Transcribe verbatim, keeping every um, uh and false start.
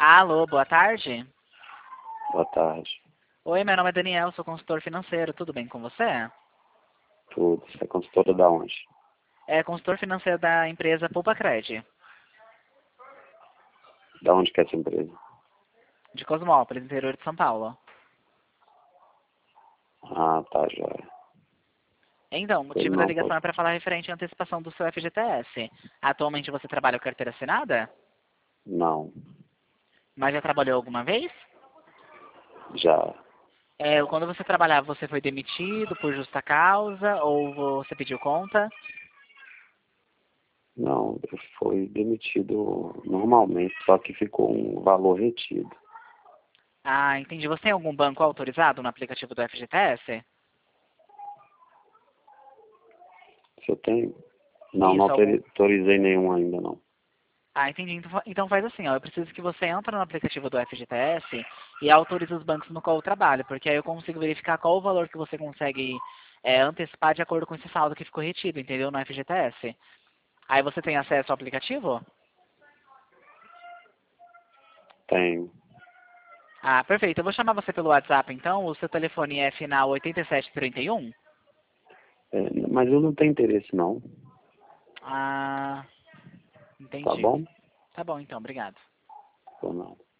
Alô, boa tarde. Boa tarde. Oi, meu nome é Daniel, sou consultor financeiro. Tudo bem com você? Tudo. Você é consultora da onde? É consultor financeiro da empresa Poupa Cred, Da onde que é essa empresa? de Cosmópolis, interior de São Paulo. Ah, tá, joia. Então, o Pois motivo da não, ligação pode. é para falar referente à antecipação do seu F G T S. Atualmente você trabalha com carteira assinada? Não. Mas já trabalhou alguma vez? Já. É, quando você trabalhava, você foi demitido por justa causa ou você pediu conta? Não, eu fui demitido normalmente, só que ficou um valor retido. Ah, entendi. Você tem algum banco autorizado no aplicativo do F G T S? Você tem? Não, não Isso, algum. autori- autorizei nenhum ainda, não. Ah, entendi. Então fa- então faz assim, ó. Eu preciso que você entre no aplicativo do F G T S e autorize os bancos no qual eu trabalho, porque aí eu consigo verificar qual o valor que você consegue é, antecipar de acordo com esse saldo que ficou retido, entendeu? No F G T S. Aí você tem acesso ao aplicativo? Tenho. Ah, perfeito. Eu vou chamar você pelo WhatsApp, então. O seu telefone é final oitenta e sete trinta e um? É, mas eu não tenho interesse, não. Ah, Tá entendi. bom? Tá bom, então. Obrigado. Ou não?